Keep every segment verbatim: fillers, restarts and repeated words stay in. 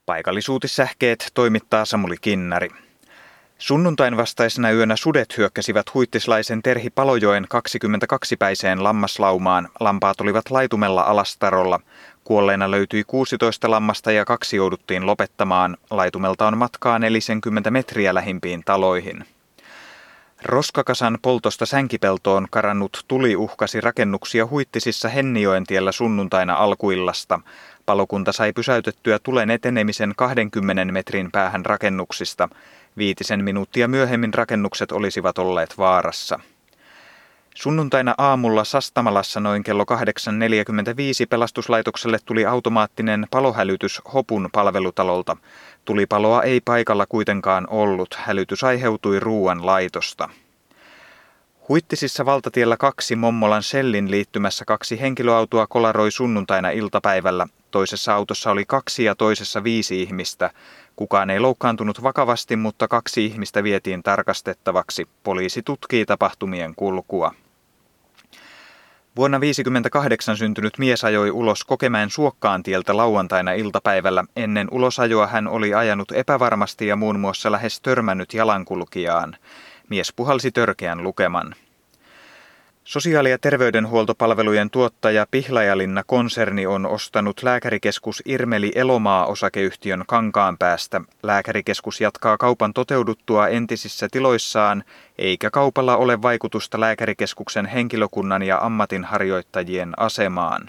Paikallisuutissähkeet toimittaa Samuli Kinnari. Sunnuntain vastaisena yönä sudet hyökkäsivät huittislaisen Terhi Palojoen kaksikymmentäkaksipäiseen lammaslaumaan. Lampaat olivat laitumella Alastarolla. Kuolleena löytyi kuusitoista lammasta ja kaksi jouduttiin lopettamaan. Laitumelta on matkaa neljäkymmentä metriä lähimpiin taloihin. Roskakasan poltosta sänkipeltoon karannut tuli uhkasi rakennuksia Huittisissa Hennijoentiellä sunnuntaina alkuillasta. Palokunta sai pysäytettyä tulen etenemisen kahdenkymmenen metrin päähän rakennuksista. Viitisen minuuttia myöhemmin rakennukset olisivat olleet vaarassa. Sunnuntaina aamulla Sastamalassa noin kello kahdeksan neljäkymmentäviisi pelastuslaitokselle tuli automaattinen palohälytys Hopun palvelutalolta. Tulipaloa ei paikalla kuitenkaan ollut. Hälytys aiheutui ruuan laitosta. Huittisissa valtatiellä kaksi Mommolan Shellin liittymässä kaksi henkilöautoa kolaroi sunnuntaina iltapäivällä. Toisessa autossa oli kaksi ja toisessa viisi ihmistä. Kukaan ei loukkaantunut vakavasti, mutta kaksi ihmistä vietiin tarkastettavaksi. Poliisi tutkii tapahtumien kulkua. Vuonna tuhatyhdeksänsataaviisikymmentäkahdeksan syntynyt mies ajoi ulos Kokemäen Suokkaantieltä lauantaina iltapäivällä. Ennen ulosajoa hän oli ajanut epävarmasti ja muun muassa lähes törmännyt jalankulkijaan. Mies puhalsi törkeän lukeman. Sosiaali- ja terveydenhuoltopalvelujen tuottaja Pihlajalinna-konserni on ostanut lääkärikeskus Irmeli Elomaa-osakeyhtiön Kankaanpäästä. Lääkärikeskus jatkaa kaupan toteuduttua entisissä tiloissaan, eikä kaupalla ole vaikutusta lääkärikeskuksen henkilökunnan ja ammatinharjoittajien asemaan.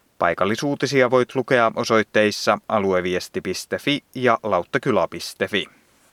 Paikallisuutisia voit lukea osoitteissa alueviesti piste fi ja lauttakyla piste fi.